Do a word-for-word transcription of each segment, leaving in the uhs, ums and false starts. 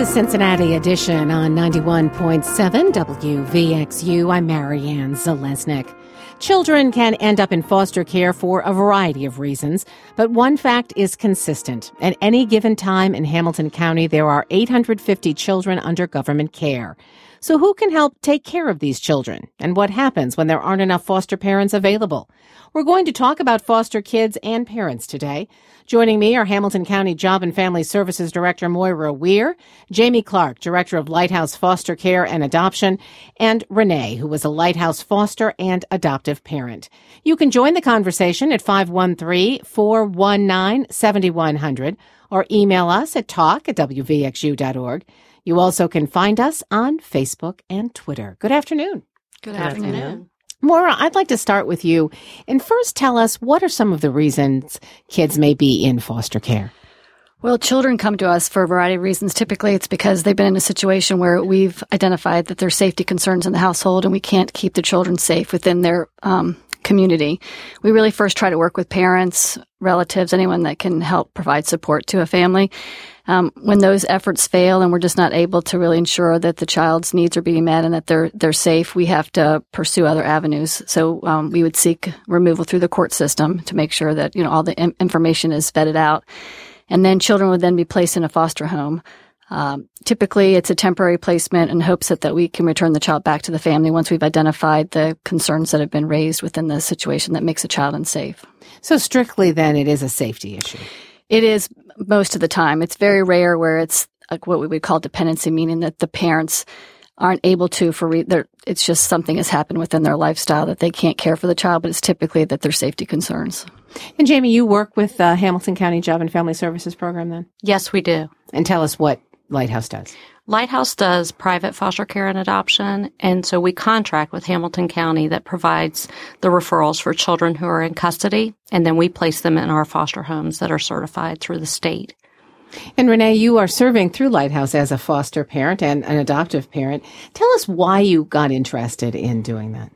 is Cincinnati Edition on ninety-one point seven W V X U. I'm Marianne Zalesnik. Children can end up in foster care for a variety of reasons, but one fact is consistent. At any given time in Hamilton County, there are eight hundred fifty children under government care. So who can help take care of these children? And what happens when there aren't enough foster parents available? We're going to talk about foster kids and parents today. Joining me are Hamilton County Job and Family Services Director Moira Weir, Jamie Clark, Director of Lighthouse Foster Care and Adoption, and Renee, who was a Lighthouse foster and adoptive parent. You can join the conversation at five one three, four one nine, seven one zero zero or email us at talk at w v x u dot org. You also can find us on Facebook and Twitter. Good afternoon. Good afternoon. Good afternoon. Maura, I'd like to start with you and first tell us what are some of the reasons kids may be in foster care? Well, children come to us for a variety of reasons. Typically, it's because they've been in a situation where we've identified that there's safety concerns in the household and we can't keep the children safe within their um, community. We really first try to work with parents, relatives, anyone that can help provide support to a family. Um, when those efforts fail and we're just not able to really ensure that the child's needs are being met and that they're they're safe, we have to pursue other avenues. So um, we would seek removal through the court system to make sure that, you know, all the im- information is vetted out. And then children would then be placed in a foster home. Um, typically, it's a temporary placement in hopes that, that we can return the child back to the family once we've identified the concerns that have been raised within the situation that makes a child unsafe. So strictly, then, it is a safety issue. It is most of the time. It's very rare where it's like what we would call dependency, meaning that the parents aren't able to for re- it's just something has happened within their lifestyle that they can't care for the child, but it's typically that there's safety concerns. And Jamie, you work with the Hamilton County Job and Family Services Program then? Yes, we do. And tell us what Lighthouse does. Lighthouse does private foster care and adoption, and so we contract with Hamilton County that provides the referrals for children who are in custody, and then we place them in our foster homes that are certified through the state. And Renee, you are serving through Lighthouse as a foster parent and an adoptive parent. Tell us why you got interested in doing that.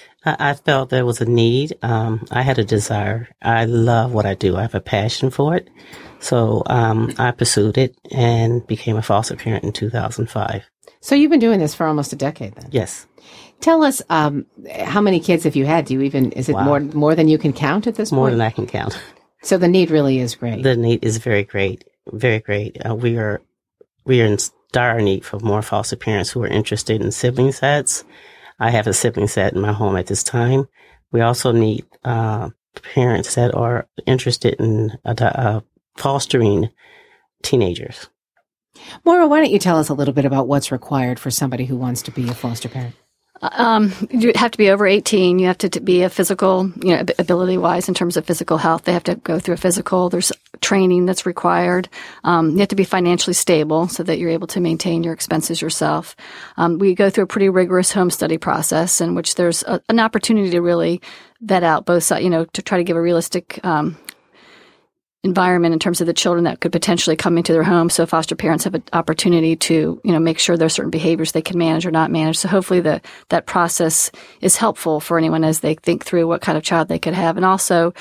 I felt there was a need. Um, I had a desire. I love what I do. I have a passion for it. So um, I pursued it and became a foster parent in two thousand five. So you've been doing this for almost a decade then? Yes. Tell us, um, how many kids have you had? Do you even, is it wow. more more than you can count at this more point? More than I can count. So the need really is great. The need is very great, very great. Uh, we are we are in dire need for more foster parents who are interested in sibling sets. I have a sibling set in my home at this time. We also need uh, parents that are interested in uh, uh, fostering teenagers. Maura, why don't you tell us a little bit about what's required for somebody who wants to be a foster parent? Um, you have to be over eighteen. You have to, to be a physical, you know, ability-wise in terms of physical health. They have to go through a physical. There's training that's required. Um, you have to be financially stable so that you're able to maintain your expenses yourself. Um, we go through a pretty rigorous home study process in which there's a, an opportunity to really vet out both sides, you know, to try to give a realistic um environment in terms of the children that could potentially come into their home. So foster parents have an opportunity to, you know, make sure there's certain behaviors they can manage or not manage. So hopefully the, that process is helpful for anyone as they think through what kind of child they could have. And also,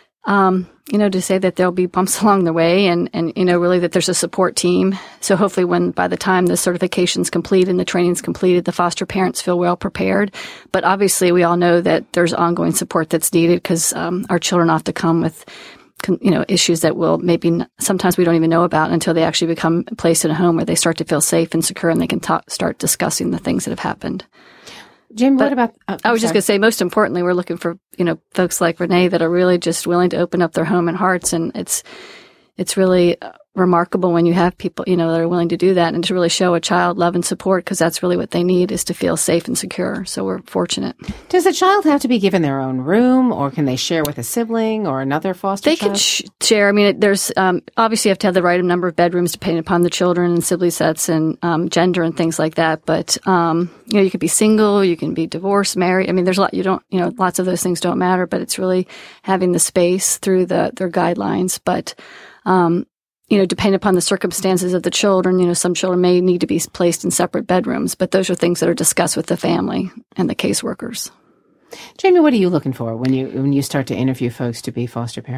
um, you know, to say that there'll be bumps along the way and, and, you know, really that there's a support team. So hopefully when, by the time the certification's complete and the training's completed, the foster parents feel well prepared. But obviously we all know that there's ongoing support that's needed because, um, our children often come with, you know, issues that will maybe n- sometimes we don't even know about until they actually become placed in a home where they start to feel safe and secure and they can talk, start discussing the things that have happened. Jim, but what about... Oh, I was sorry. just going to say, most importantly, we're looking for, you know, folks like Renee that are really just willing to open up their home and hearts. And it's, it's really remarkable when you have people, you know, that are willing to do that and to really show a child love and support because that's really what they need is to feel safe and secure. So we're fortunate. Does a child have to be given their own room or can they share with a sibling or another foster they child? They can sh- share. I mean, it, there's um, obviously you have to have the right number of bedrooms depending upon the children and sibling sets and um, gender and things like that. But, um, you know, you could be single, you can be divorced, married. I mean, there's a lot, you don't, you know, lots of those things don't matter, but it's really having the space through the their guidelines. But, um, you know, depending upon the circumstances of the children, you know, some children may need to be placed in separate bedrooms, but those are things that are discussed with the family and the caseworkers. Jamie, what are you looking for when you when you start to interview folks to be foster parents?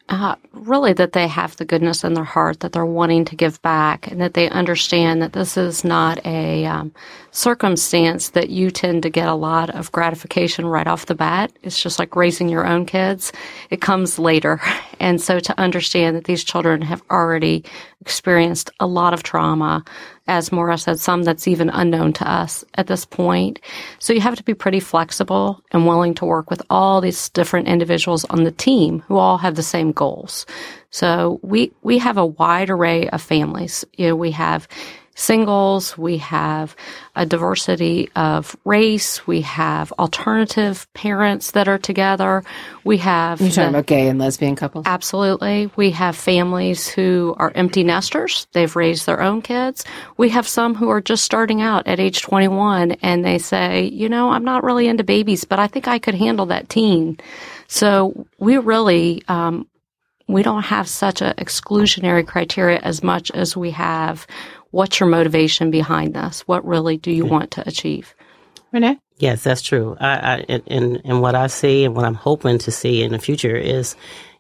Uh, really that they have the goodness in their heart, that they're wanting to give back, and that they understand that this is not a um, circumstance that you tend to get a lot of gratification right off the bat. It's just like raising your own kids. It comes later. And so to understand that these children have already experienced a lot of trauma, as Maura said, some that's even unknown to us at this point. So you have to be pretty flexible and willing to work with all these different individuals on the team who all have the same goals. So we, we have a wide array of families. You know, we have singles, we have a diversity of race, we have alternative parents that are together, we have... You're talking the, about gay and lesbian couples? Absolutely. We have families who are empty nesters. They've raised their own kids. We have some who are just starting out at age twenty-one and they say, you know, I'm not really into babies, but I think I could handle that teen. So we really... Um, we don't have such an exclusionary criteria as much as we have what's your motivation behind this? What really do you want to achieve? Renee? Yes, that's true. I, I, and, and what I see and what I'm hoping to see in the future is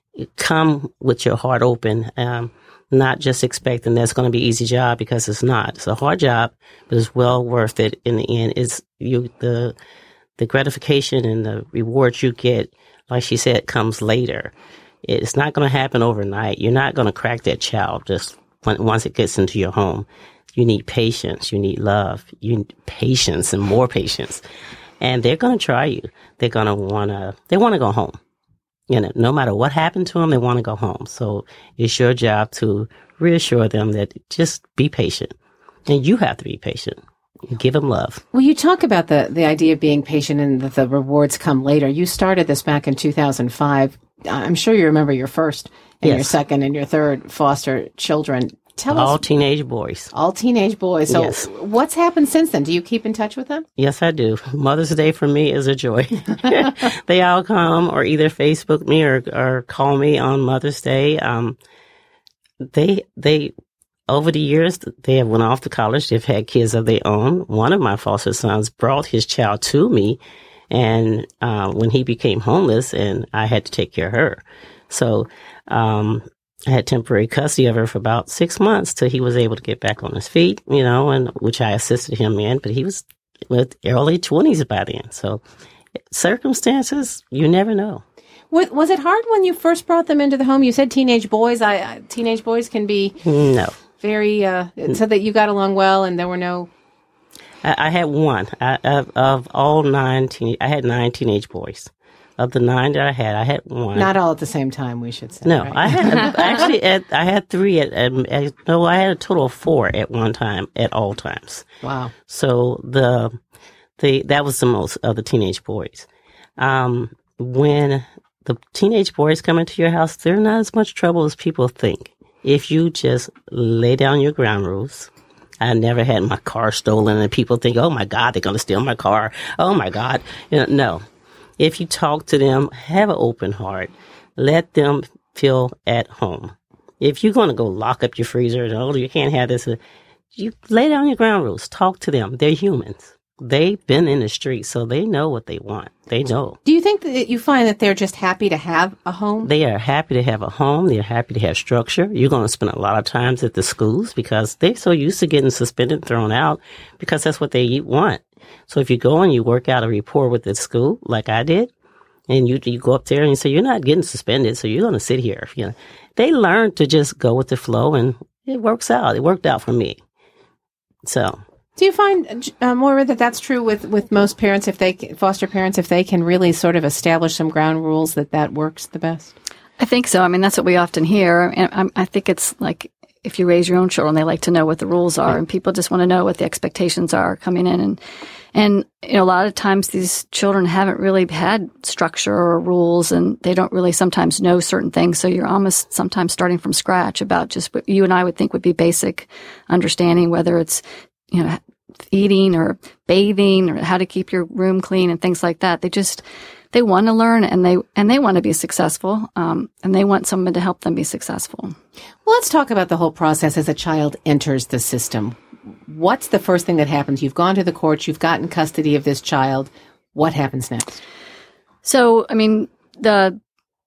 come with your heart open, um, not just expecting that's going to be an easy job, because it's not. It's a hard job, but it's well worth it in the end. It's you the the gratification and the rewards you get, like she said, comes later. It's not going to happen overnight. You're not going to crack that child just when, once it gets into your home. You need patience. You need love. You need patience and more patience. And they're going to try you. They're going to want to, they want to go home. You know, no matter what happened to them, they want to go home. So it's your job to reassure them that just be patient. And you have to be patient. Give them love. Well, you talk about the, the idea of being patient and that the rewards come later. You started this back in two thousand five. I'm sure you remember your first and yes. your second and your third foster children. Tell all us. All teenage boys. All teenage boys. So yes. What's happened since then? Do you keep in touch with them? Yes, I do. Mother's Day for me is a joy. They all come or either Facebook me or, or call me on Mother's Day. Um, they, they, over the years, they have went off to college. They've had kids of their own. One of my foster sons brought his child to me. And uh, when he became homeless, and I had to take care of her. So um, I had temporary custody of her for about six months till he was able to get back on his feet, you know, and which I assisted him in. But he was with early twenties by then. So circumstances, you never know. Was, was it hard when you first brought them into the home? You said teenage boys. I, I teenage boys can be no very uh, so that you got along well and there were no. I, I had one I, of, of all nine teen. I had nine teenage boys. Of the nine that I had, I had one. Not all at the same time, we should say. No, right? I had actually. At, I had three. At, at, at no, I had a total of four at one time at all times. Wow. So the the that was the most of the teenage boys. Um, when the teenage boys come into your house, they're not as much trouble as people think. If you just lay down your ground rules. I never had my car stolen, and people think, "Oh my God, they're going to steal my car." Oh my God, you know, no. If you talk to them, have an open heart. Let them feel at home. If you're going to go lock up your freezer and, oh, you can't have this, you lay down your ground rules. Talk to them. They're humans. They've been in the street, so they know what they want. They know. Do you think that you find that they're just happy to have a home? They are happy to have a home. They're happy to have structure. You're going to spend a lot of times at the schools because they're so used to getting suspended and thrown out because that's what they want. So if you go and you work out a rapport with the school, like I did, and you you go up there and you say, you're not getting suspended, so you're going to sit here. You know, they learn to just go with the flow, and it works out. It worked out for me. So... Do you find, uh, Maura, that that's true with, with most parents, if they foster parents, if they can really sort of establish some ground rules, that that works the best? I think so. I mean, that's what we often hear. And I, I think it's like if you raise your own children, they like to know what the rules are, and people just want to know what the expectations are coming in. And, and you know, a lot of times these children haven't really had structure or rules, and they don't really sometimes know certain things. So you're almost sometimes starting from scratch about just what you and I would think would be basic understanding, whether it's, you know, eating or bathing or how to keep your room clean and things like that. They just, they want to learn, and they, and they want to be successful. Um, and they want someone to help them be successful. Well, let's talk about the whole process as a child enters the system. What's the first thing that happens? You've gone to the courts, you've gotten custody of this child. What happens next? So, I mean, the,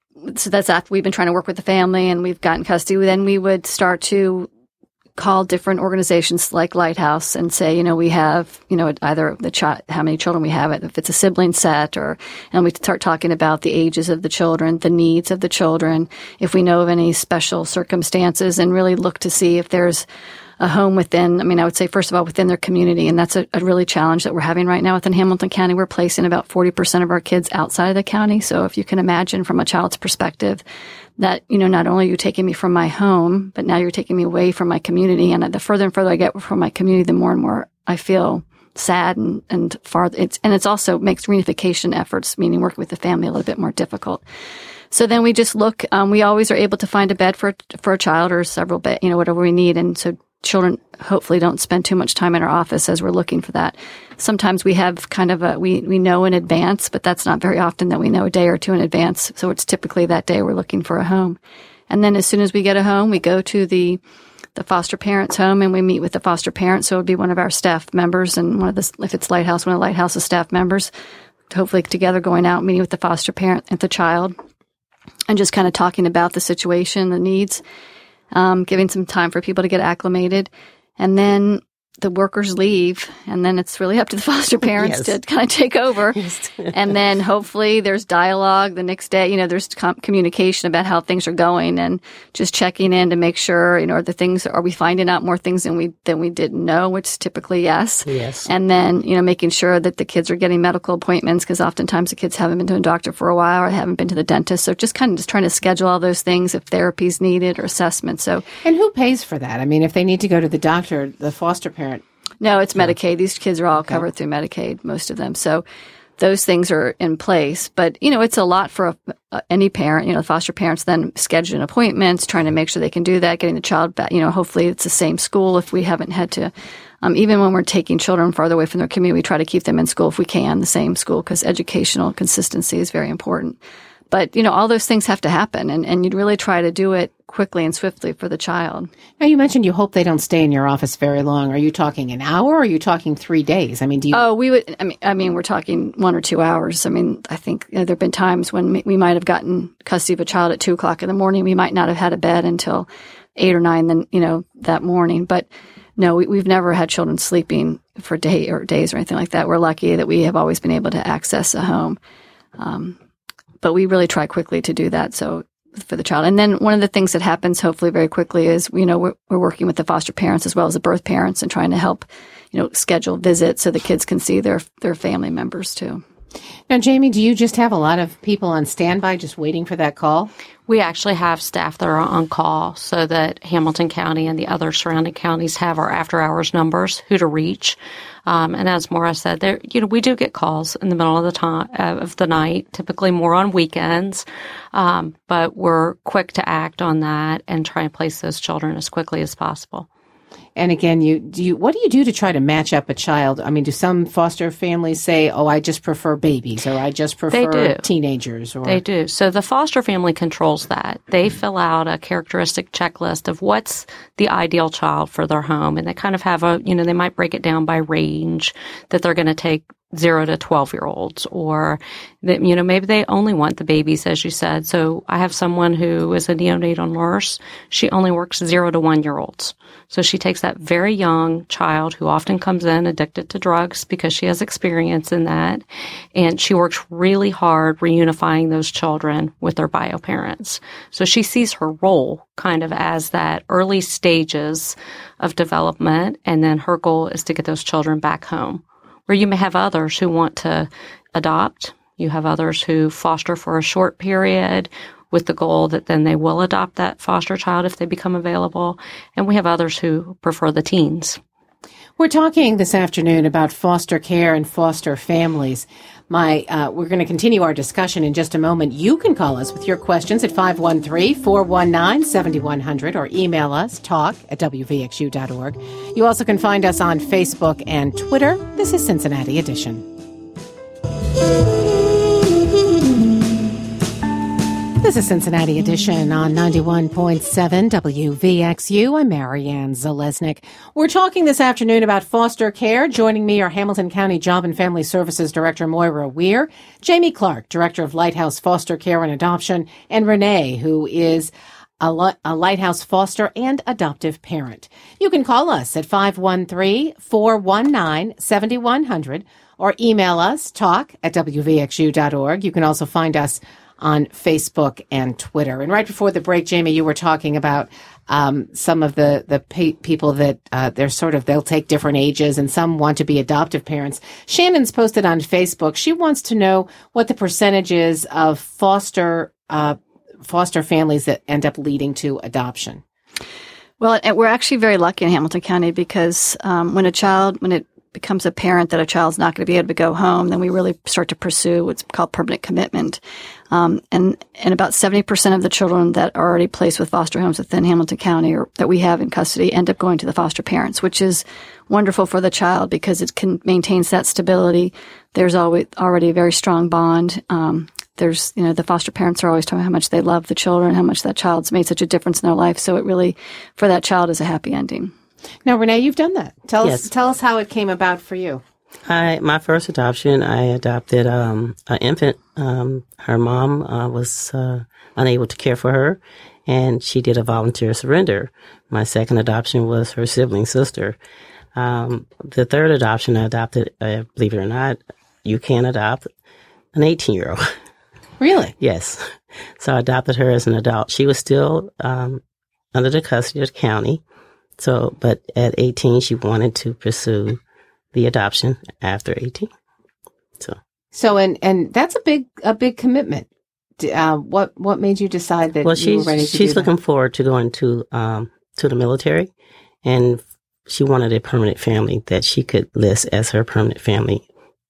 so that's after we've been trying to work with the family and we've gotten custody. Then we would start to call different organizations like Lighthouse and say, you know, we have, you know, either the child, how many children we have, if it's a sibling set, or, and we start talking about the ages of the children, the needs of the children, if we know of any special circumstances, and really look to see if there's a home within, I mean, I would say, first of all, within their community. And that's a, a really challenge that we're having right now within Hamilton County. We're placing about forty percent of our kids outside of the county. So if you can imagine from a child's perspective that, you know, not only are you taking me from my home, but now you're taking me away from my community. And the further and further I get from my community, the more and more I feel sad and, and far. It's, and it's also makes reunification efforts, meaning working with the family, a little bit more difficult. So then we just look, um, we always are able to find a bed for, for a child or several bed, you know, whatever we need. And so children hopefully don't spend too much time in our office as we're looking for that. Sometimes we have kind of a, we, we know in advance, but that's not very often that we know a day or two in advance. So it's typically that day we're looking for a home. And then as soon as we get a home, we go to the, the foster parents' home and we meet with the foster parents. So it would be one of our staff members and one of the, if it's Lighthouse, one of Lighthouse's staff members, hopefully together going out, meeting with the foster parent and the child and just kind of talking about the situation, the needs. Um, giving some time for people to get acclimated. And then the workers leave, and then it's really up to the foster parents yes. to kind of take over. And then hopefully there's dialogue the next day. You know, there's com- communication about how things are going and just checking in to make sure, you know, are the things, are we finding out more things than we, than we didn't know, which typically yes. Yes. And then, you know, making sure that the kids are getting medical appointments because oftentimes the kids haven't been to a doctor for a while or haven't been to the dentist. So just kind of just trying to schedule all those things if therapy's needed or assessment. So. And who pays for that? I mean, if they need to go to the doctor, the foster parent. No, it's Medicaid. These kids are all okay. covered through Medicaid, most of them. So those things are in place. But, you know, it's a lot for a, uh, any parent, you know, foster parents then scheduling appointments, trying to make sure they can do that, getting the child back. You know, hopefully it's the same school if we haven't had to. Um, even when we're taking children farther away from their community, we try to keep them in school if we can, the same school, because educational consistency is very important. But, you know, all those things have to happen, and, and you'd really try to do it quickly and swiftly for the child. Now, you mentioned you hope they don't stay in your office very long. Are you talking an hour or are you talking three days? I mean, do you... Oh, we would, I mean, I mean, we're talking one or two hours. I mean, I think you know, there have been times when we might have gotten custody of a child at two o'clock in the morning. We might not have had a bed until eight or nine, then, you know, that morning. But no, we, we've never had children sleeping for day or days or anything like that. We're lucky that we have always been able to access a home. Um, But we really try quickly to do that. So for the child. And then one of the things that happens hopefully very quickly is, you know, we're, we're working with the foster parents as well as the birth parents and trying to help, you know, schedule visits so the kids can see their, their family members too. Now, Jamie, do you just have a lot of people on standby just waiting for that call? We actually have staff that are on call so that Hamilton County and the other surrounding counties have our after-hours numbers, who to reach. Um, and as Maura said, there, you know, we do get calls in the middle of the time uh, of the night, typically more on weekends. Um, but we're quick to act on that and try and place those children as quickly as possible. And again, you do you what do you do to try to match up a child? I mean, do some foster families say, "Oh, I just prefer babies," or "I just prefer teenagers"? Or they do. So the foster family controls that. They fill out a characteristic checklist of what's the ideal child for their home, and they kind of have a, you know, they might break it down by range that they're going to take. Zero to twelve year olds, or that, you know, maybe they only want the babies, as you said. So I have someone who is a neonatal nurse. She only works zero to one year olds. So she takes that very young child who often comes in addicted to drugs because she has experience in that. And she works really hard reunifying those children with their bio parents. So she sees her role kind of as that early stages of development. And then her goal is to get those children back home. Or you may have others who want to adopt. You have others who foster for a short period with the goal that then they will adopt that foster child if they become available. And we have others who prefer the teens. We're talking this afternoon about foster care and foster families. My, uh, we're going to continue our discussion in just a moment. You can call us with your questions at five one three, four one nine, seven one zero zero or email us, talk at w v x u dot org. You also can find us on Facebook and Twitter. This is Cincinnati Edition. is a Cincinnati edition on ninety-one point seven W V X U. I'm Marianne Zalesnik. We're talking this afternoon about foster care. Joining me are Hamilton County Job and Family Services Director Moira Weir, Jamie Clark, Director of Lighthouse Foster Care and Adoption, and Renee, who is a, li- a Lighthouse foster and adoptive parent. You can call us at five one three, four one nine, seven one zero zero or email us, talk at w v x u dot org. You can also find us on Facebook and Twitter. And right before the break, Jamie, you were talking about um, some of the, the pe- people that uh, they're sort of, they'll take different ages and some want to be adoptive parents. Shannon's posted on Facebook. She wants to know what the percentage is of foster, uh, foster families that end up leading to adoption. Well, we're actually very lucky in Hamilton County because um, when a child, when it becomes apparent that a child's not going to be able to go home, then we really start to pursue what's called permanent commitment. Um, and, and about seventy percent of the children that are already placed with foster homes within Hamilton County or that we have in custody end up going to the foster parents, which is wonderful for the child because it can maintains that stability. There's always already a very strong bond. Um, there's, you know, the foster parents are always talking about how much they love the children, how much that child's made such a difference in their life. So it really, for that child, is a happy ending. Now, Renee, you've done that. Tell yes. us, tell us how it came about for you. I, my first adoption, I adopted um, an infant. Um, her mom uh, was uh, unable to care for her, and she did a volunteer surrender. My second adoption was her sibling sister. Um, the third adoption, I adopted, uh, believe it or not, you can adopt an eighteen-year-old. Really? Yes. So I adopted her as an adult. She was still um, under the custody of the county. So, but at eighteen, she wanted to pursue the adoption after eighteen. So, so, and, and that's a big, a big commitment. Uh, what, what made you decide that well, you were ready to she's, she's do looking that? forward to going to, um, to the military, and she wanted a permanent family that she could list as her permanent family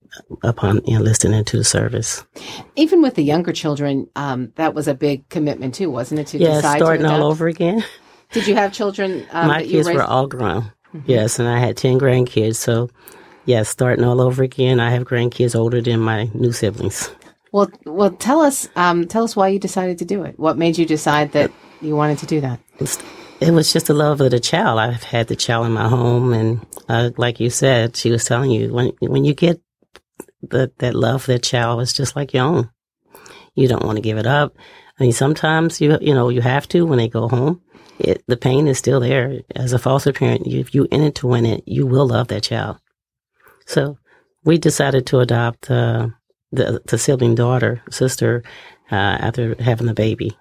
upon enlisting into the service. Even with the younger children, um, that was a big commitment too, wasn't it? To yeah, decide starting to adopt? all over again. Did you have children? Um, My that you kids raised? were all grown. Mm-hmm. Yes, and I had ten grandkids. So, yes, starting all over again. I have grandkids older than my new siblings. Well, well, tell us, um, tell us why you decided to do it. What made you decide that you wanted to do that? It was just the love of the child. I've had the child in my home, and uh, like you said, she was telling you when when you get the, that love for that child, it's just like your own. You don't want to give it up. I mean, sometimes you you know you have to when they go home. It, the pain is still there. As a foster parent, you, if you in it to win it, you will love that child. So we decided to adopt uh, the, the sibling daughter, sister, uh, after having the baby.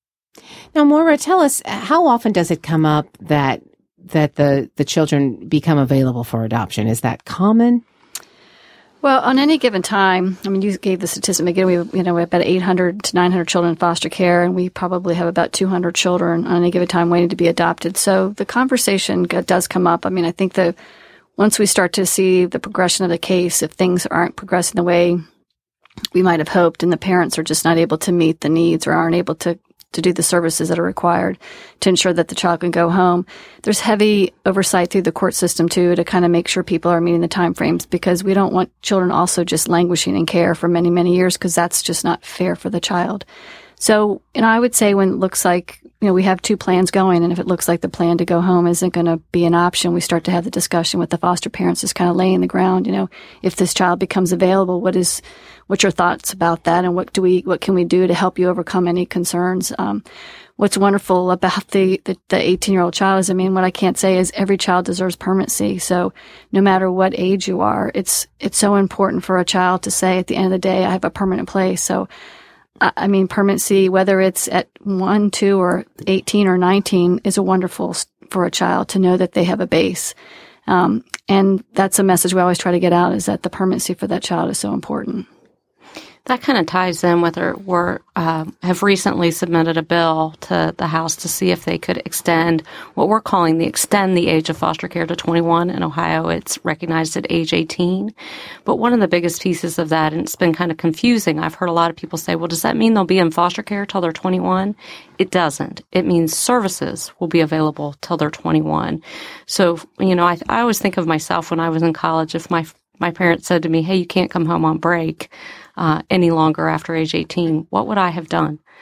Now, Moira, tell us, how often does it come up that that the, the children become available for adoption? Is that common? Well, on any given time, I mean, you gave the statistic again. We, you know, we have about eight hundred to nine hundred children in foster care, and we probably have about two hundred children on any given time waiting to be adopted. So the conversation does come up. I mean, I think that once we start to see the progression of the case, if things aren't progressing the way we might have hoped, and the parents are just not able to meet the needs or aren't able to to do the services that are required to ensure that the child can go home. There's heavy oversight through the court system, too, to kind of make sure people are meeting the timeframes, because we don't want children also just languishing in care for many, many years, because that's just not fair for the child. So, you know, I would say when it looks like, you know, we have two plans going, and if it looks like the plan to go home isn't going to be an option, we start to have the discussion with the foster parents, just kind of laying the ground, you know, if this child becomes available, what is, what's your thoughts about that, and what do we, what can we do to help you overcome any concerns? Um, what's wonderful about the, the, the eighteen-year-old child is, I mean, what I can't say is every child deserves permanency. So no matter what age you are, it's, it's so important for a child to say at the end of the day, I have a permanent place. So I mean, permanency, whether it's at one, two, or eighteen or nineteen, is a wonderful for a child to know that they have a base. Um, and that's a message we always try to get out, is that the permanency for that child is so important. That kind of ties in with our, we're, uh, have recently submitted a bill to the House to see if they could extend what we're calling the extend the age of foster care to twenty-one. In Ohio, it's recognized at age eighteen. But one of the biggest pieces of that, and it's been kind of confusing, I've heard a lot of people say, well, does that mean they'll be in foster care till they're twenty-one? It doesn't. It means services will be available till they're twenty-one. So, you know, I, I always think of myself when I was in college, if my my parents said to me, hey, you can't come home on break uh, any longer after age eighteen, what would I have done?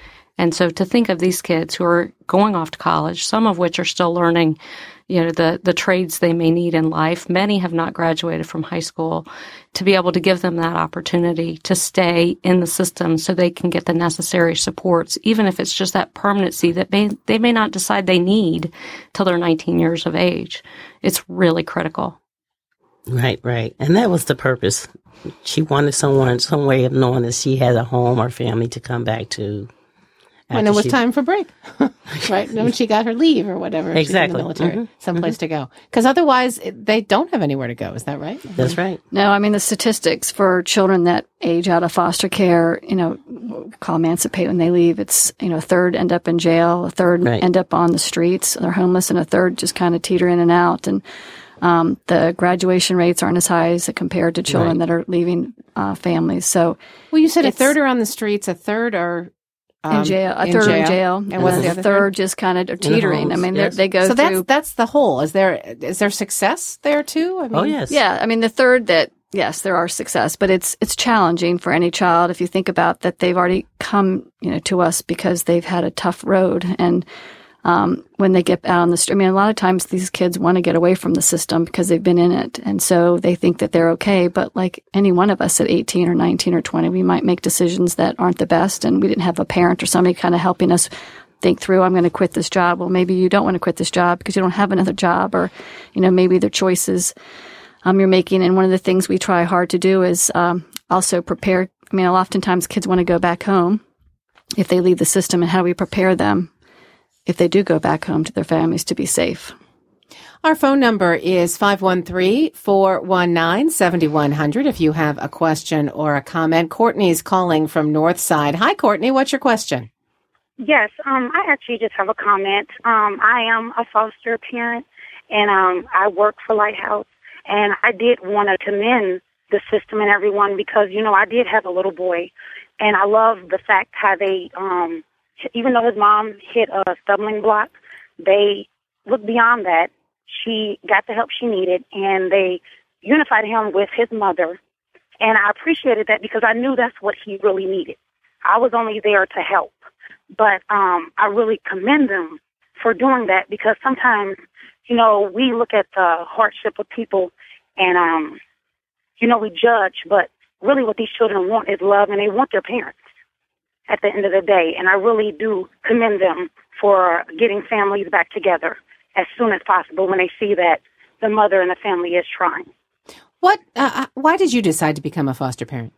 And so to think of these kids who are going off to college, some of which are still learning, you know, the, the trades they may need in life. Many have not graduated from high school. To be able to give them that opportunity to stay in the system so they can get the necessary supports, even if it's just that permanency that may, they may not decide they need till they're nineteen years of age. It's really critical. Right, right. And that was the purpose. She wanted someone, some way of knowing that she had a home or family to come back to. When it was she, time for break, right? When she got her leave or whatever. Exactly. She's in the military, mm-hmm. someplace mm-hmm. to go. Because otherwise, it, they don't have anywhere to go. Is that right? That's right. No, I mean, the statistics for children that age out of foster care, you know, call emancipate when they leave, it's, you know, a third end up in jail, a third right. end up on the streets, they're homeless, and a third just kind of teeter in and out. And um, the graduation rates aren't as high as compared to children right. that are leaving uh, families. So, well, you said a third are on the streets, a third are Um, in jail, a in third jail. in jail, and, and what's the the other third third? just kind of teetering. The I mean, yes. they go so through. that's that's the whole. Is there is there success there too? I mean, oh yes, yeah. I mean, the third that yes, there are success, but it's it's challenging for any child if you think about that they've already come, you know, to us because they've had a tough road, and um, when they get out on the street, I mean, a lot of times these kids want to get away from the system because they've been in it, and so they think that they're okay. But like any one of us at eighteen or nineteen or twenty, we might make decisions that aren't the best, and we didn't have a parent or somebody kind of helping us think through, I'm going to quit this job. Well, maybe you don't want to quit this job because you don't have another job, or, you know, maybe the choices um, you're making. And one of the things we try hard to do is um, also prepare. I mean, oftentimes kids want to go back home if they leave the system, and how do we prepare them if they do go back home to their families to be safe? Our phone number is five one three, four one nine, seven one zero zero if you have a question or a comment. Courtney's calling from Northside. Hi, Courtney. What's your question? Yes, um, I actually just have a comment. Um, I am a foster parent, and um, I work for Lighthouse, and I did want to commend the system and everyone because, you know, I did have a little boy, and I love the fact how they, um, even though his mom hit a stumbling block, they looked beyond that. She got the help she needed, and they unified him with his mother. And I appreciated that because I knew that's what he really needed. I was only there to help. But um, I really commend them for doing that because sometimes, you know, we look at the hardship of people and, um, you know, we judge. But really what these children want is love, and they want their parents at the end of the day. And I really do commend them for getting families back together as soon as possible when they see that the mother and the family is trying. What? Uh, why did you decide to become a foster parent?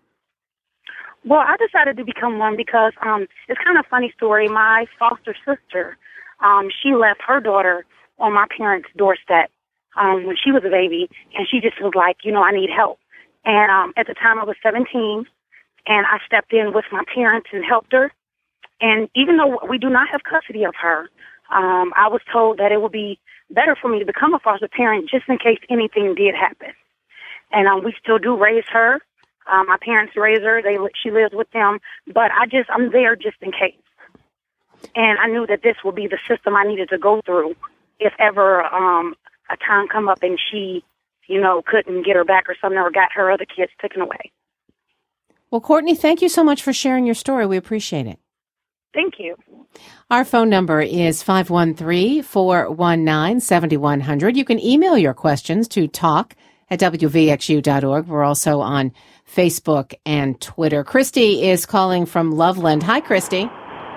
Well, I decided to become one because um, it's kind of a funny story. My foster sister, um, she left her daughter on my parents' doorstep um, when she was a baby, and she just was like, you know, I need help. And um, at the time I was seventeen, and I stepped in with my parents and helped her. And even though we do not have custody of her, Um, I was told that it would be better for me to become a foster parent just in case anything did happen. And um, we still do raise her. Um, my parents raise her. They she lives with them. But I just I'm there just in case. And I knew that this would be the system I needed to go through if ever um, a time come up and she, you know, couldn't get her back or something, or got her other kids taken away. Well, Courtney, thank you so much for sharing your story. We appreciate it. Thank you. Our phone number is five one three, four one nine, seven one zero zero. You can email your questions to talk at w v x u dot org. We're also on Facebook and Twitter. Christy is calling from Loveland. Hi, Christy.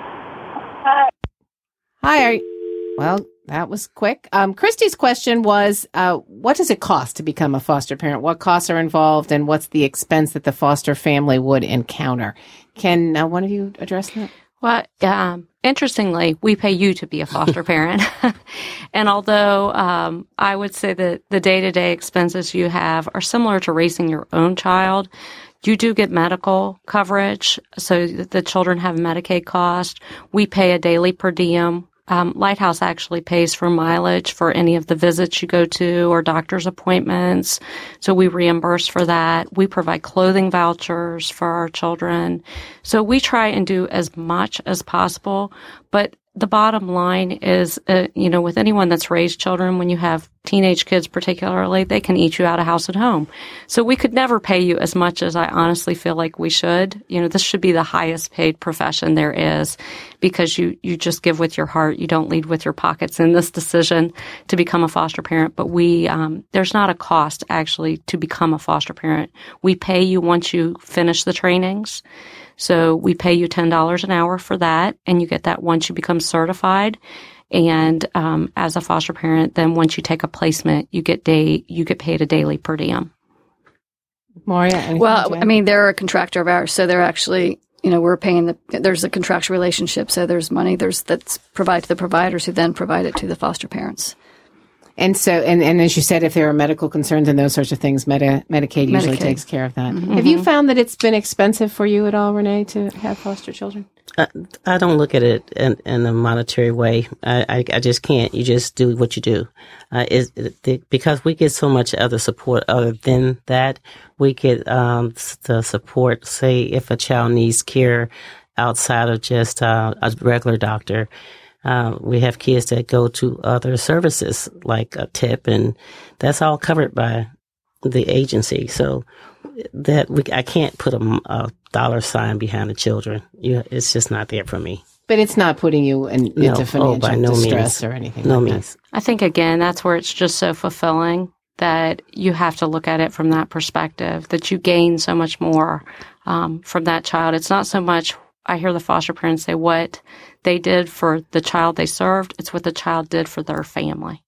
Hi. Hi. Are you, well, that was quick. Um, Christy's question was, uh, what does it cost to become a foster parent? What costs are involved, and what's the expense that the foster family would encounter? Can uh, one of you address that? Well, um, interestingly, we pay you to be a foster parent. And although um, I would say that the day-to-day expenses you have are similar to raising your own child, you do get medical coverage, so that the children have Medicaid cost. We pay a daily per diem. Um, Lighthouse actually pays for mileage for any of the visits you go to or doctor's appointments, so we reimburse for that. We provide clothing vouchers for our children. So we try and do as much as possible, but the bottom line is, uh, you know, with anyone that's raised children, when you have teenage kids particularly, they can eat you out of house and home. So we could never pay you as much as I honestly feel like we should. You know, this should be the highest paid profession there is, because you, you just give with your heart. You don't lead with your pockets in this decision to become a foster parent. But we, um, there's not a cost actually to become a foster parent. We pay you once you finish the trainings. So we pay you ten dollars an hour for that, and you get that once you become certified. And um, as a foster parent, then once you take a placement, you get day you get paid a daily per diem. Maria, well, I mean, they're a contractor of ours, so they're actually, you know, we're paying the. There's a contractual relationship, so there's money there's that's provided to the providers who then provide it to the foster parents. And so, and, and as you said, if there are medical concerns and those sorts of things, Medi- Medicaid usually Medicaid. takes care of that. Mm-hmm. Have you found that it's been expensive for you at all, Renee, to have foster children? I, I don't look at it in, in a monetary way. I, I, I just can't. You just do what you do. Uh, is it, because we get so much other support other than that. We get um, the support, say, if a child needs care outside of just uh, a regular doctor. Uh, we have kids that go to other services like a T I P, and that's all covered by the agency. So that we, I can't put a, a dollar sign behind the children. You, it's just not there for me. But it's not putting you in, No. into financial Oh, by no distress means. or anything No like means. that. I think, again, that's where it's just so fulfilling that you have to look at it from that perspective, that you gain so much more um, from that child. It's not so much, I hear the foster parents say what they did for the child they served. It's what the child did for their family.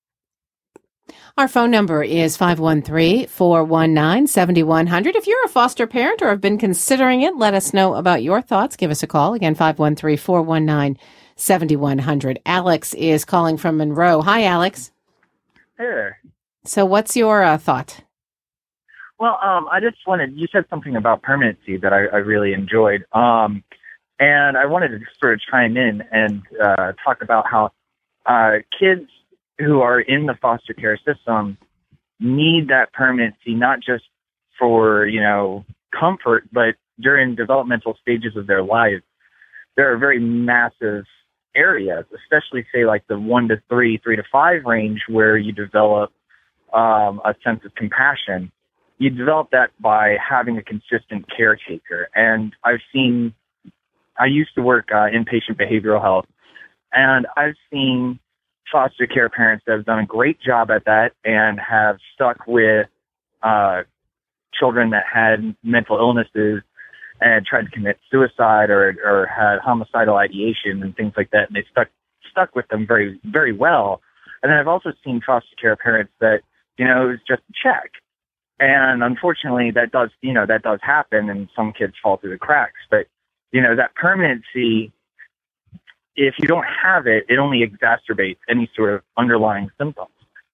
Our phone number is five one three, four one nine, seven one zero zero. If you're a foster parent or have been considering it, let us know about your thoughts. Give us a call. Again, five one three, four one nine, seven one zero zero. Alex is calling from Monroe. Hi, Alex. Hey there. So what's your uh, thought? Well, um, I just wanted, you said something about permanency that I, I really enjoyed. Um, and I wanted to sort of chime in and uh, talk about how uh, kids who are in the foster care system need that permanency, not just for, you know, comfort, but during developmental stages of their life. There are very massive areas, especially say like the one to three, three to five range, where you develop um, a sense of compassion. You develop that by having a consistent caretaker. And I've seen, I used to work uh, inpatient behavioral health, and I've seen foster care parents that have done a great job at that and have stuck with uh, children that had mental illnesses and tried to commit suicide or, or had homicidal ideation and things like that. And they stuck, stuck with them very, very well. And then I've also seen foster care parents that, you know, it was just a check. And unfortunately that does, you know, that does happen, and some kids fall through the cracks. But, you know, that permanency, if you don't have it, it only exacerbates any sort of underlying symptoms.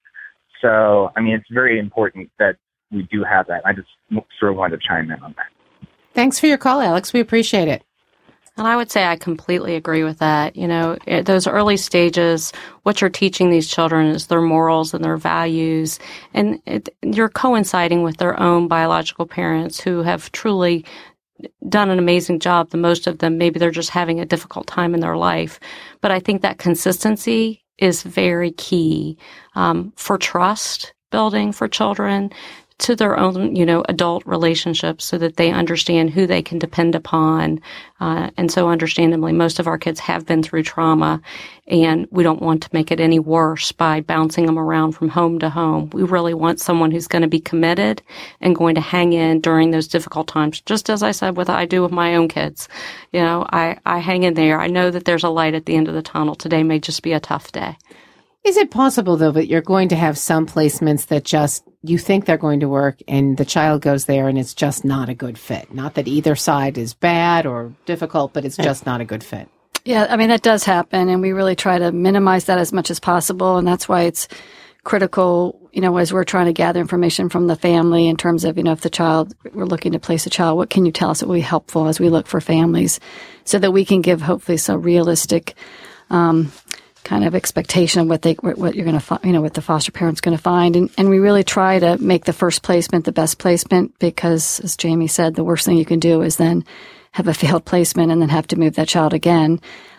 So, I mean, it's very important that we do have that. I just sort of wanted to chime in on that. Thanks for your call, Alex. We appreciate it. And I would say I completely agree with that. You know, at those early stages, what you're teaching these children is their morals and their values. And it, you're coinciding with their own biological parents who have truly done an amazing job. The most of them, maybe they're just having a difficult time in their life. But I think that consistency is very key um, for trust building for children, to their own, you know, adult relationships, so that they understand who they can depend upon. Uh, and so understandably, most of our kids have been through trauma, and we don't want to make it any worse by bouncing them around from home to home. We really want someone who's going to be committed and going to hang in during those difficult times. Just as I said, with I do with my own kids, you know, I, I hang in there. I know that there's a light at the end of the tunnel. Today may just be a tough day. Is it possible, though, that you're going to have some placements that just, you think they're going to work and the child goes there and it's just not a good fit? Not that either side is bad or difficult, but it's just not a good fit. Yeah, I mean, that does happen, and we really try to minimize that as much as possible, and that's why it's critical, you know, as we're trying to gather information from the family in terms of, you know, if the child, we're looking to place a child, what can you tell us that will be helpful as we look for families, so that we can give hopefully some realistic um kind of expectation of what they, what you're going to find, you know, what the foster parent's going to find. And, and we really try to make the first placement the best placement, because as Jamie said, the worst thing you can do is then have a failed placement and then have to move that child again.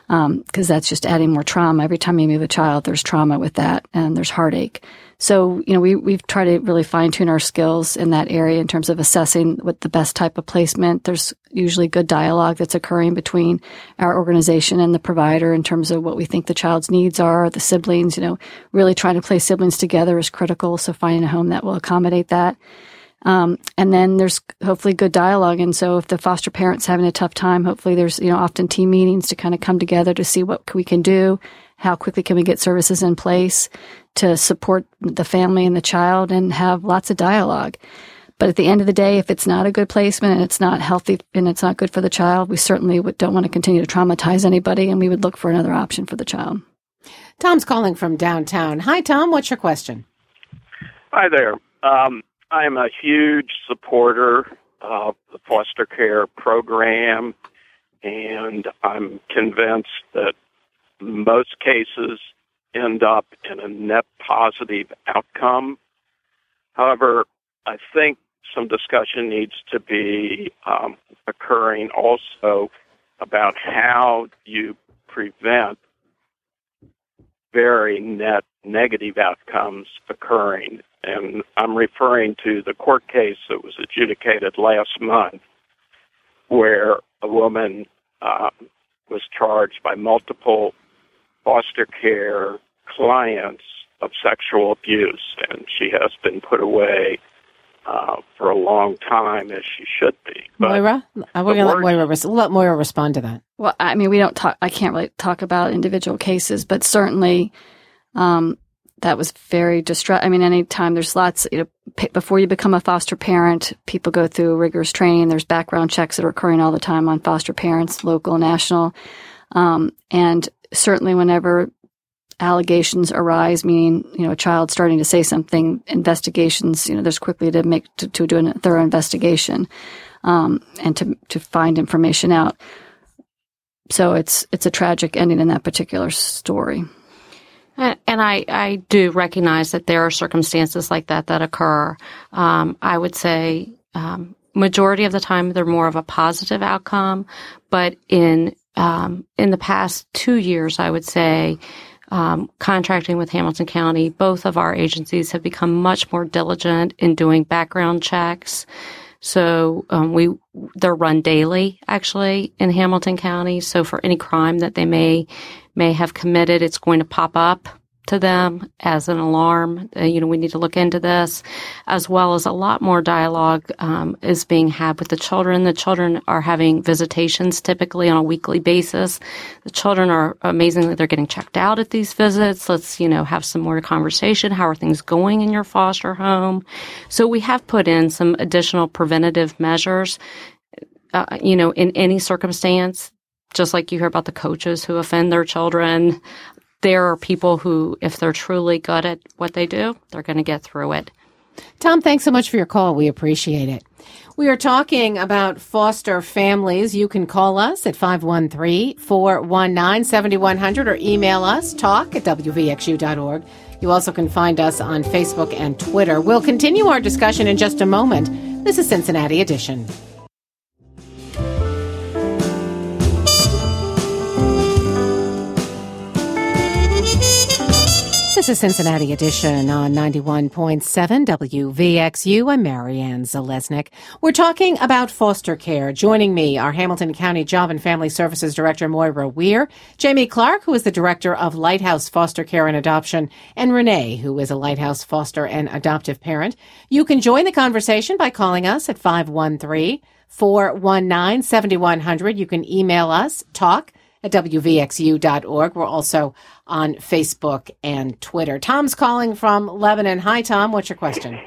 um, because that's just adding more trauma. Every time you move a child, there's trauma with that, and there's heartache. So, you know, we, we've tried to really fine-tune our skills in that area in terms of assessing what the best type of placement. There's usually good dialogue that's occurring between our organization and the provider in terms of what we think the child's needs are, the siblings. You know, really trying to place siblings together is critical, so finding a home that will accommodate that. Um, and then there's hopefully good dialogue. And so if the foster parent's having a tough time, hopefully there's, you know, often team meetings to kind of come together to see what we can do, how quickly can we get services in place to support the family and the child, and have lots of dialogue. But at the end of the day, if it's not a good placement and it's not healthy and it's not good for the child, we certainly would, don't want to continue to traumatize anybody, and we would look for another option for the child. Tom's calling from downtown. Hi, Tom. What's your question? Hi there. Um, I'm a huge supporter of the foster care program, and I'm convinced that most cases end up in a net positive outcome. However, I think some discussion needs to be um, occurring also about how you prevent very net negative outcomes occurring. And I'm referring to the court case that was adjudicated last month, where a woman uh, was charged by multiple foster care clients of sexual abuse, and she has been put away uh, for a long time, as she should be. But Moira, we're going to let Moira, res- let Moira respond to that. Well, I mean, we don't talk, I can't really talk about individual cases, but certainly um, that was very distress. I mean, anytime there's lots, you know, p- before you become a foster parent, people go through rigorous training. There's background checks that are occurring all the time on foster parents, local, national. Um, and certainly whenever allegations arise, meaning, you know, a child starting to say something, investigations, you know, there's quickly to make, to, to do a thorough investigation, um, and to, to find information out. So it's, it's a tragic ending in that particular story. And I, I do recognize that there are circumstances like that that occur. Um, I would say, um, majority of the time they're more of a positive outcome, but in, um, in the past two years, I would say, Um, contracting with Hamilton County, both of our agencies have become much more diligent in doing background checks. So um, we they're run daily, actually, in Hamilton County. So for any crime that they may may have committed, it's going to pop up to them as an alarm. Uh, you know, we need to look into this, as well as a lot more dialogue um, is being had with the children. The children are having visitations typically on a weekly basis. The children are amazingly, they're getting checked out at these visits. Let's, you know, have some more conversation. How are things going in your foster home? So we have put in some additional preventative measures, uh, you know, in any circumstance, just like you hear about the coaches who offend their children. There are people who, if they're truly good at what they do, they're going to get through it. Tom, thanks so much for your call. We appreciate it. We are talking about foster families. You can call us at five one three, four one nine, seven one zero zero or email us, talk at w v x u dot org. You also can find us on Facebook and Twitter. We'll continue our discussion in just a moment. This is Cincinnati Edition. This is Cincinnati Edition on ninety-one point seven W V X U. I'm Marianne Zalesnik. We're talking about foster care. Joining me are Hamilton County Job and Family Services Director Moira Weir, Jamie Clark, who is the Director of Lighthouse Foster Care and Adoption, and Renee, who is a Lighthouse foster and adoptive parent. You can join the conversation by calling us at five one three, four one nine, seven one zero zero. You can email us, talk at w v x u dot org. We're also on Facebook and Twitter. Tom's calling from Lebanon. Hi, Tom. What's your question?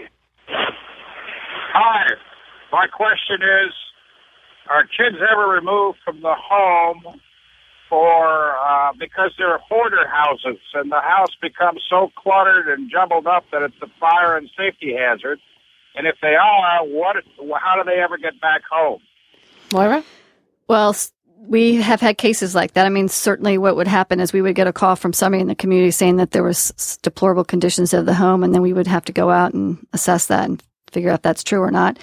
Hi. My question is, are kids ever removed from the home for uh, because they're hoarder houses and the house becomes so cluttered and jumbled up that it's a fire and safety hazard? And if they are, what? How do they ever get back home? Moira? Well, we have had cases like that. I mean, certainly what would happen is we would get a call from somebody in the community saying that there was deplorable conditions of the home, and then we would have to go out and assess that and figure out if that's true or not.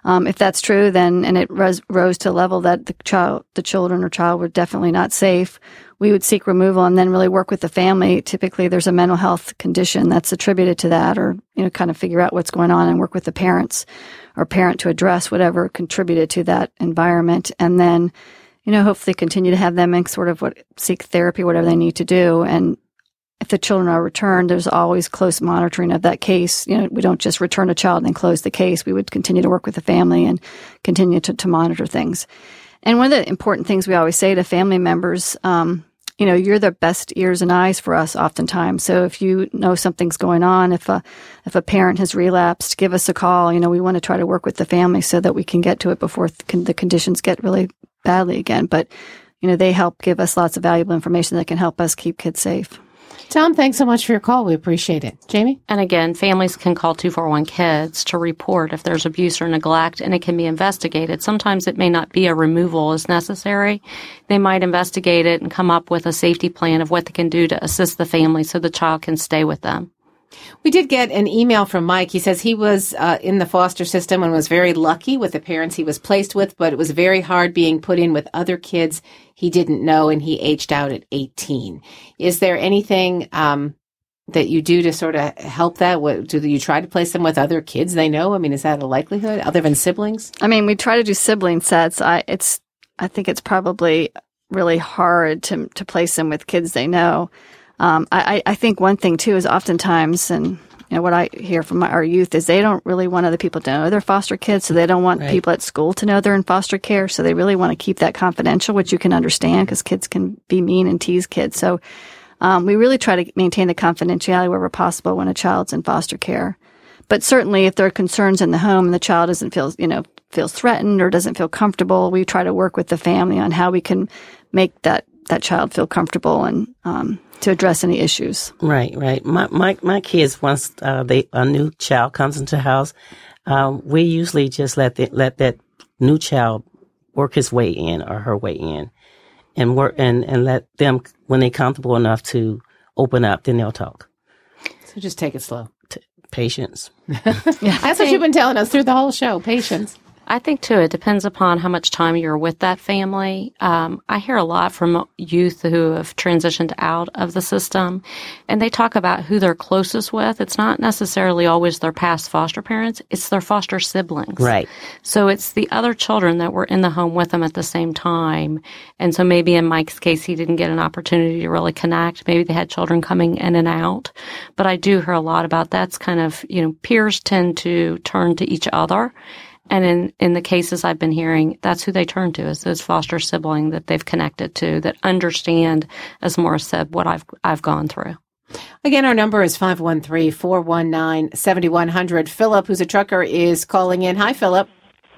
Um, if that's true, then and it ros- rose to a level that the child, the children or child were definitely not safe, we would seek removal and then really work with the family. Typically, there's a mental health condition that's attributed to that, or you know, kind of figure out what's going on and work with the parents or parent to address whatever contributed to that environment, and then you know, hopefully continue to have them in sort of what seek therapy, whatever they need to do. And if the children are returned, there's always close monitoring of that case. You know, we don't just return a child and then close the case. We would continue to work with the family and continue to, to monitor things. And one of the important things we always say to family members, um, you know, you're the best ears and eyes for us oftentimes. So if you know something's going on, if a, if a parent has relapsed, give us a call. You know, we want to try to work with the family so that we can get to it before the conditions get really badly again. But, you know, they help give us lots of valuable information that can help us keep kids safe. Tom, thanks so much for your call. We appreciate it. Jamie? And again, families can call two four one kids to report if there's abuse or neglect, and it can be investigated. Sometimes it may not be a removal as necessary. They might investigate it and come up with a safety plan of what they can do to assist the family so the child can stay with them. We did get an email from Mike. He says he was uh, in the foster system and was very lucky with the parents he was placed with, but it was very hard being put in with other kids he didn't know, and he aged out at eighteen. Is there anything um, that you do to sort of help that? What, do you try to place them with other kids they know? I mean, is that a likelihood other than siblings? I mean, we try to do sibling sets. I it's I think it's probably really hard to to place them with kids they know. Um, I, I think one thing, too, is oftentimes, and you know what I hear from my, our youth is they don't really want other people to know they're foster kids, so they don't want right. people at school to know they're in foster care, so they really want to keep that confidential, which you can understand because kids can be mean and tease kids. So um, we really try to maintain the confidentiality wherever possible when a child's in foster care. But certainly if there are concerns in the home and the child doesn't feel, you know, feels threatened or doesn't feel comfortable, we try to work with the family on how we can make that, that child feel comfortable and um to address any issues. Right, right. My my my kids, once uh, they a new child comes into the house, um, we usually just let the, let that new child work his way in or her way in, and work and, and let them, when they're comfortable enough to open up, then they'll talk. So just take it slow. T- patience. yeah, That's what you've been telling us through the whole show. Patience. I think, too, it depends upon how much time you're with that family. Um, I hear a lot from youth who have transitioned out of the system, and they talk about who they're closest with. It's not necessarily always their past foster parents. It's their foster siblings. Right. So it's the other children that were in the home with them at the same time. And so maybe in Mike's case, he didn't get an opportunity to really connect. Maybe they had children coming in and out. But I do hear a lot about that's kind of, you know, peers tend to turn to each other. And in, in the cases I've been hearing, that's who they turn to, is this foster sibling that they've connected to, that understand, as Morris said, what I've I've gone through. Again, our number is five one three, four one nine, seven one zero zero. Philip, who's a trucker, is calling in. Hi, Philip.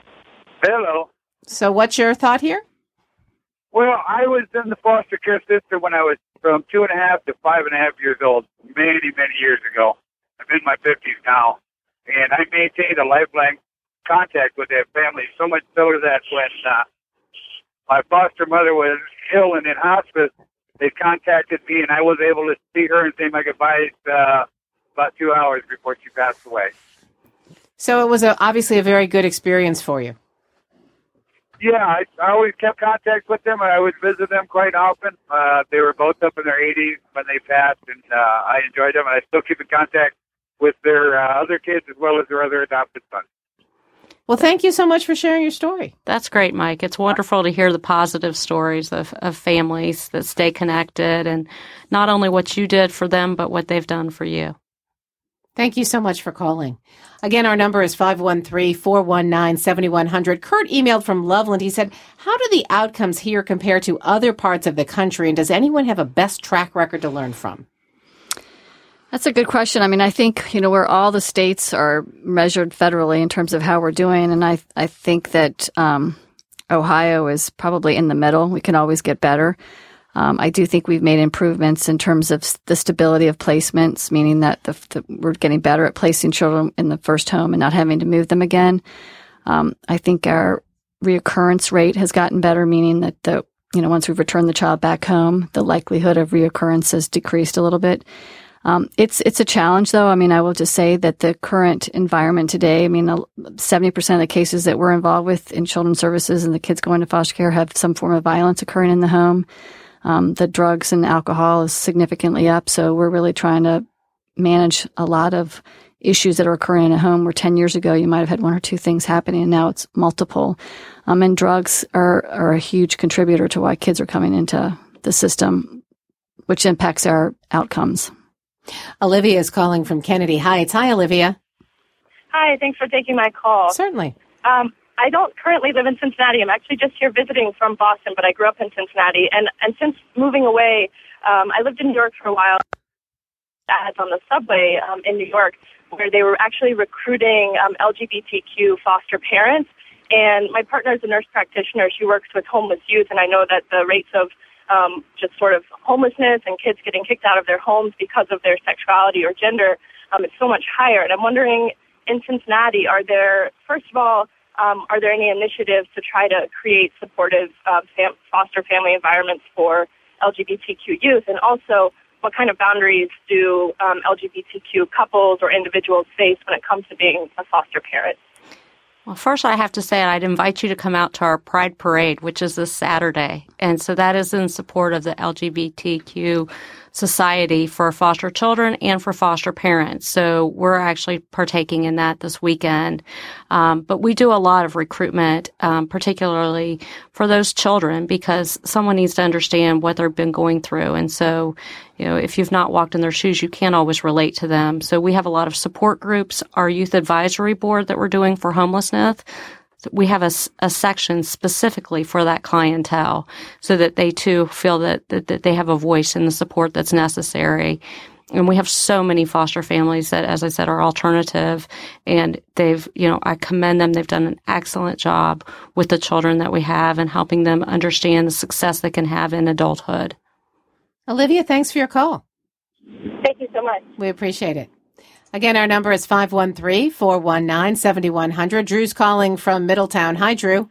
Hello. So what's your thought here? Well, I was in the foster care system when I was from two and a half to five and a half years old, many, many years ago. I'm in my fifties now, and I maintained a lifelong contact with that family, so much so that when uh, my foster mother was ill and in hospice, they contacted me, and I was able to see her and say my goodbyes uh, about two hours before she passed away. So it was a, obviously a very good experience for you. Yeah, I, I always kept contact with them, and I would visit them quite often. Uh, they were both up in their eighties when they passed, and uh, I enjoyed them, and I still keep in contact with their uh, other kids as well as their other adopted sons. Well, thank you so much for sharing your story. That's great, Mike. It's wonderful to hear the positive stories of, of families that stay connected, and not only what you did for them, but what they've done for you. Thank you so much for calling. Again, our number is five one three, four one nine, seven one zero zero. Kurt emailed from Loveland. He said, how do the outcomes here compare to other parts of the country, and does anyone have a best track record to learn from? That's a good question. I mean, I think, you know, where all the states are measured federally in terms of how we're doing, and I I think that um, Ohio is probably in the middle. We can always get better. Um, I do think we've made improvements in terms of the stability of placements, meaning that the, the, we're getting better at placing children in the first home and not having to move them again. Um, I think our reoccurrence rate has gotten better, meaning that the you know once we've returned the child back home, the likelihood of reoccurrence has decreased a little bit. Um, it's it's a challenge, though. I mean, I will just say that the current environment today, I mean, seventy percent of the cases that we're involved with in children's services and the kids going to foster care have some form of violence occurring in the home. Um, the drugs and alcohol is significantly up, so we're really trying to manage a lot of issues that are occurring in a home where ten years ago you might have had one or two things happening and now it's multiple. Um, and drugs are, are a huge contributor to why kids are coming into the system, which impacts our outcomes. Olivia is calling from Kennedy Heights. Hi, Olivia. Hi, thanks for taking my call. Certainly. Um, I don't currently live in Cincinnati. I'm actually just here visiting from Boston, but I grew up in Cincinnati. And, and since moving away, um, I lived in New York for a while, ads on the subway um, in New York, where they were actually recruiting um, L G B T Q foster parents. And my partner is a nurse practitioner. She works with homeless youth, and I know that the rates of um, just sort of homelessness and kids getting kicked out of their homes because of their sexuality or gender um, is so much higher. And I'm wondering, in Cincinnati, are there, first of all, um, are there any initiatives to try to create supportive uh, fam- foster family environments for L G B T Q youth? And also, what kind of boundaries do um, L G B T Q couples or individuals face when it comes to being a foster parent? Well, first I have to say I'd invite you to come out to our Pride Parade, which is this Saturday. And so that is in support of the L G B T Q Society for foster children and for foster parents. So we're actually partaking in that this weekend. Um, but we do a lot of recruitment, um, particularly for those children, because someone needs to understand what they've been going through. And so, you know, if you've not walked in their shoes, you can't always relate to them. So we have a lot of support groups. Our youth advisory board that we're doing for homelessness, we have a, a section specifically for that clientele so that they too feel that, that, that they have a voice in the support that's necessary. And we have so many foster families that, as I said, are alternative, and they've, you know, I commend them. They've done an excellent job with the children that we have and helping them understand the success they can have in adulthood. Olivia, thanks for your call. Thank you so much. We appreciate it. Again, our number is five one three, four one nine, seven one zero zero. Drew's calling from Middletown. Hi, Drew.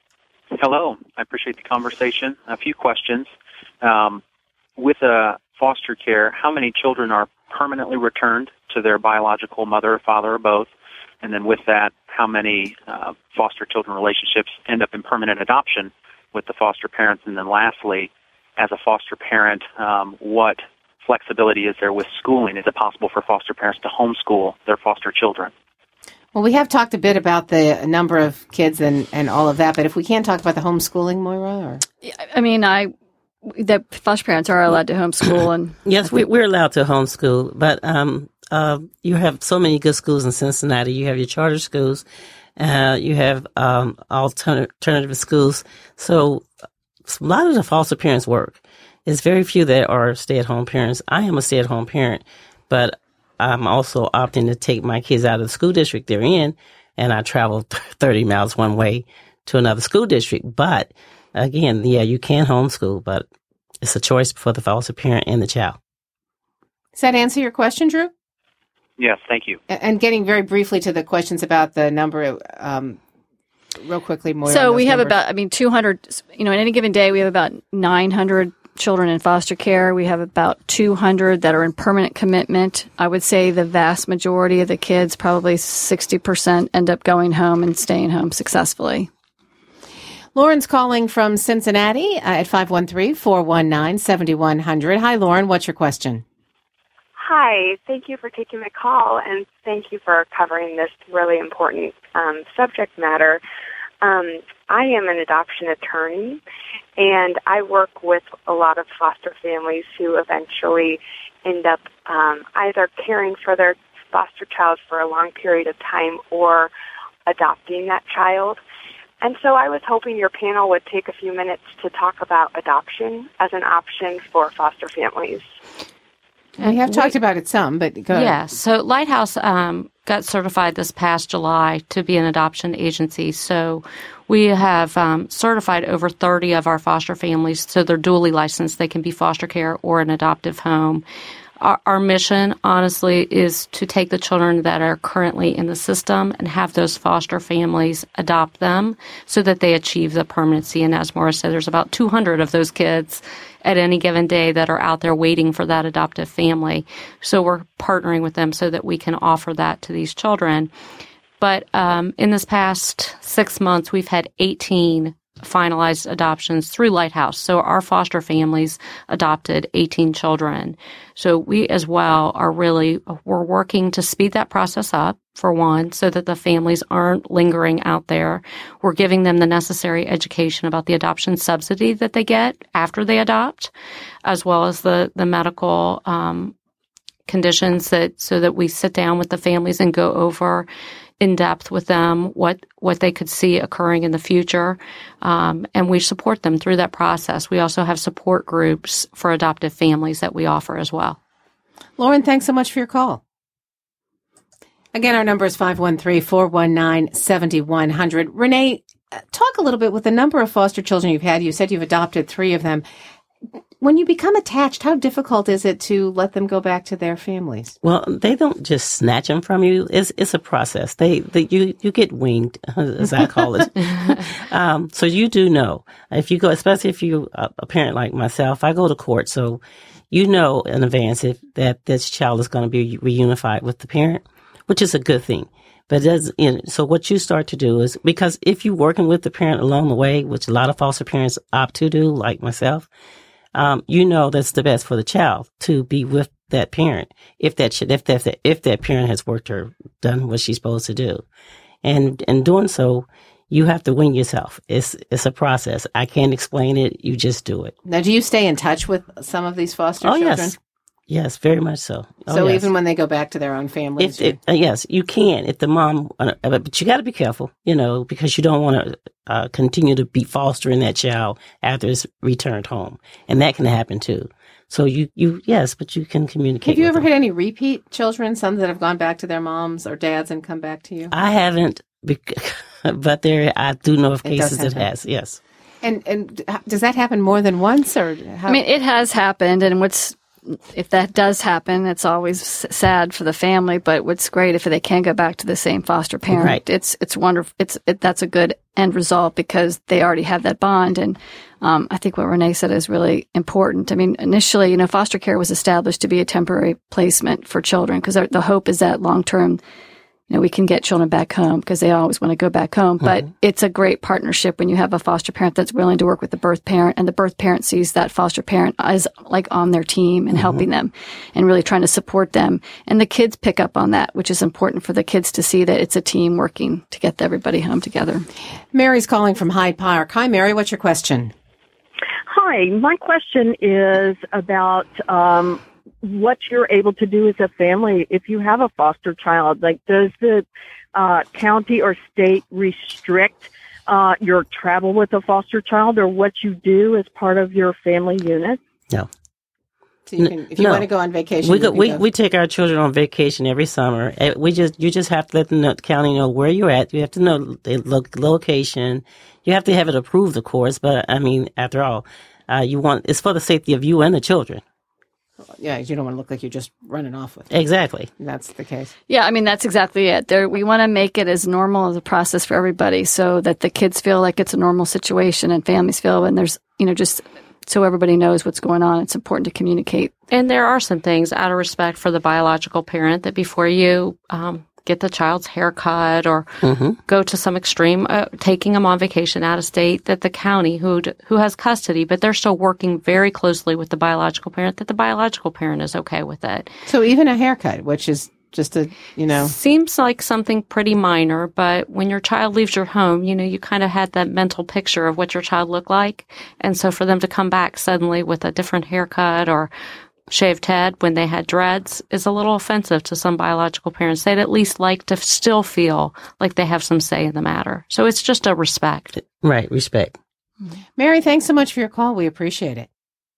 Hello. I appreciate the conversation. A few questions. Um, with uh, foster care, how many children are permanently returned to their biological mother or father or both? And then with that, how many uh, foster children relationships end up in permanent adoption with the foster parents? And then lastly, as a foster parent, um, what flexibility is there with schooling? Is it possible for foster parents to homeschool their foster children? Well, we have talked a bit about the number of kids and, and all of that, but if we can't talk about the homeschooling, Moira? Or? I mean, I the foster parents are allowed to homeschool. and Yes, we, we're allowed to homeschool, but um, uh, you have so many good schools in Cincinnati. You have your charter schools. Uh, you have um, alternative, alternative schools. So a lot of the foster parents work. It's very few that are stay-at-home parents. I am a stay-at-home parent, but I'm also opting to take my kids out of the school district they're in, and I travel thirty miles one way to another school district. But again, yeah, you can homeschool, but it's a choice for the foster parent and the child. Does that answer your question, Drew? Yes, thank you. And getting very briefly to the questions about the number of, um, real quickly, more. So we have numbers. about, I mean, two hundred, you know, in any given day, we have about nine hundred children in foster care. We have about two hundred that are in permanent commitment. I would say the vast majority of the kids, probably sixty percent, end up going home and staying home successfully. Lauren's calling from Cincinnati uh, at five one three, four one nine, seven one zero zero. Hi, Lauren. What's your question? Hi. Thank you for taking my call, and thank you for covering this really important um, subject matter. Um, I am an adoption attorney, and I work with a lot of foster families who eventually end up um, either caring for their foster child for a long period of time or adopting that child. And so I was hoping your panel would take a few minutes to talk about adoption as an option for foster families. We have talked about it some, but go ahead. Yeah, so Lighthouse um, got certified this past July to be an adoption agency. So we have um, certified over thirty of our foster families, so they're dually licensed. They can be foster care or an adoptive home. Our, our mission, honestly, is to take the children that are currently in the system and have those foster families adopt them so that they achieve the permanency. And as Maura said, there's about two hundred of those kids at any given day that are out there waiting for that adoptive family. So we're partnering with them so that we can offer that to these children. But um, in this past six months, we've had eighteen finalized adoptions through Lighthouse. So our foster families adopted eighteen children. So we as well are really, we're working to speed that process up, for one, so that the families aren't lingering out there. We're giving them the necessary education about the adoption subsidy that they get after they adopt, as well as the, the medical um, conditions that, so that we sit down with the families and go over in depth with them what what they could see occurring in the future, um, and we support them through that process. We also have support groups for adoptive families that we offer as well. Lauren, thanks so much for your call. Again, our number is five one three, four one nine, seven one zero zero. Renee, talk a little bit with the number of foster children you've had. You said you've adopted three of them. When you become attached, how difficult is it to let them go back to their families? Well, they don't just snatch them from you. It's it's a process. They, they you you get winged, as I call it. um, so you do know if you go, especially if you uh, a parent like myself. I go to court, so you know in advance if that this child is going to be reunified with the parent, which is a good thing. But it does, you know, so what you start to do is, because if you're working with the parent along the way, which a lot of foster parents opt to do, like myself. Um, you know that's the best for the child to be with that parent if that should, if that if that parent has worked or done what she's supposed to do, and in doing so, you have to wing yourself. It's it's a process. I can't explain it. You just do it. Now, do you stay in touch with some of these foster oh, children? Yes. Yes, very much so. Oh, so yes. even when they go back to their own families? If, if, uh, yes, you can. If the mom, uh, but you got to be careful, you know, because you don't want to uh, continue to be fostering that child after it's returned home. And that can happen too. So you, you yes, but you can communicate. Have you ever them. had any repeat children, some that have gone back to their moms or dads and come back to you? I haven't, but there, I do know of It cases does that has, yes. And, and does that happen more than once or how? I mean, it has happened, and what's, if that does happen, it's always sad for the family, but what's great if they can go back to the same foster parent. Right. It's, it's wonderful. It's, it, that's a good end result because they already have that bond. And, um, I think what Renee said is really important. I mean, initially, you know, foster care was established to be a temporary placement for children because the hope is that long term, you know, we can get children back home because they always want to go back home. Mm-hmm. But it's a great partnership when you have a foster parent that's willing to work with the birth parent, and the birth parent sees that foster parent as like on their team and mm-hmm. helping them and really trying to support them. And the kids pick up on that, which is important for the kids to see that it's a team working to get everybody home together. Mary's calling from Hyde Park. Hi, Mary. What's your question? Hi. My question is about um what you're able to do as a family if you have a foster child. Like, does the uh, county or state restrict uh, your travel with a foster child or what you do as part of your family unit? No. So you can, if you no. want to go on vacation, we you go, can we go. we take our children on vacation every summer. We just you just have to let the know, county know where you're at. You have to know the lo- location. You have to have it approved, of course. But I mean, after all, uh, you want it's for the safety of you and the children. Yeah, you don't want to look like you're just running off with it. Exactly. That's the case. Yeah, I mean, that's exactly it. There, we want to make it as normal as a process for everybody so that the kids feel like it's a normal situation and families feel, and there's, you know, just so everybody knows what's going on. It's important to communicate. And there are some things out of respect for the biological parent that before you um, get the child's haircut or mm-hmm. go to some extreme, uh, taking them on vacation out of state, that the county who who has custody, but they're still working very closely with the biological parent, that the biological parent is okay with it. So even a haircut, which is just a, you know. Seems like something pretty minor, but when your child leaves your home, you know, you kind of had that mental picture of what your child looked like. And so for them to come back suddenly with a different haircut or shaved head when they had dreads is a little offensive to some biological parents. They'd at least like to still feel like they have some say in the matter. So it's just a respect. Right, respect. Mary, thanks so much for your call. We appreciate it.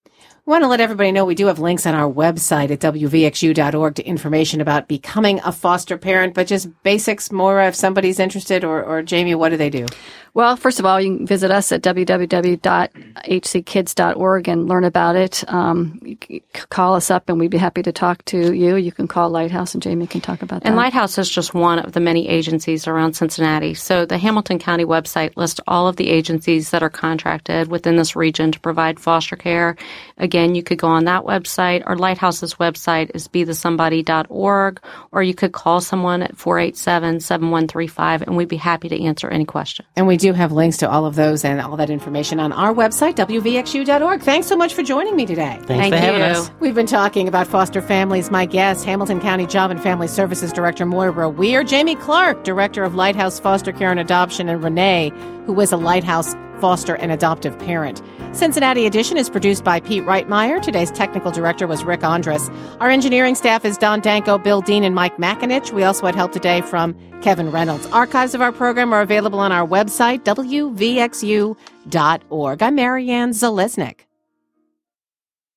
We want to let everybody know we do have links on our website at w v x u dot org to information about becoming a foster parent, but just basics, Maura, if somebody's interested, or, or Jamie, what do they do? Well, first of all, you can visit us at w w w dot h c kids dot org and learn about it. Um, you can call us up and we'd be happy to talk to you. You can call Lighthouse and Jamie can talk about that. And Lighthouse is just one of the many agencies around Cincinnati. So the Hamilton County website lists all of the agencies that are contracted within this region to provide foster care. Again, you could go on that website, or Lighthouse's website is be the somebody dot org, or you could call someone at four eight seven, seven one three five, and we'd be happy to answer any questions. And we do have links to all of those and all that information on our website, w v x u dot org. Thanks so much for joining me today. Thanks Thank for having you. us. We've been talking about foster families. My guest, Hamilton County Job and Family Services Director Moira Weir, Jamie Clark, Director of Lighthouse Foster Care and Adoption, and Renee, who is a Lighthouse foster and adoptive parent. Cincinnati Edition is produced by Pete Reitmeyer. Today's technical director was Rick Andres. Our engineering staff is Don Danko, Bill Dean, and Mike McAnich. We also had help today from Kevin Reynolds. Archives of our program are available on our website, w v x u dot org. I'm Marianne Zalesnik.